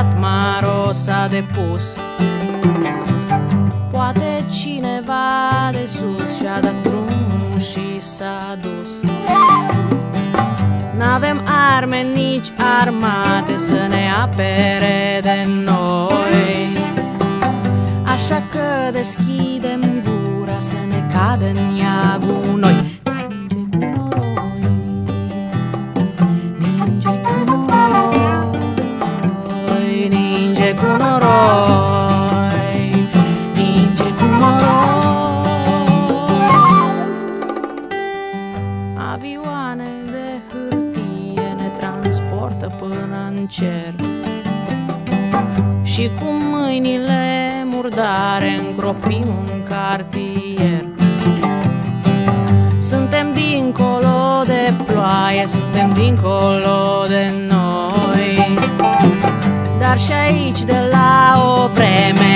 Tatmaro s-a depus. Poate cineva de sus și-a dat drumul și s-a dus. N-avem arme, nici armate să ne apere de noi, așa că deschidem gura să ne cadă în ea gunoi. Ninge cu noroi, ninge cu noroi, ninge cu noroi. Avioane de hârtie ne transportă până în cer și cu mâinile murdare încropim un cartier. Suntem dincolo de ploaie, suntem dincolo de noi, dar și aici de la o vreme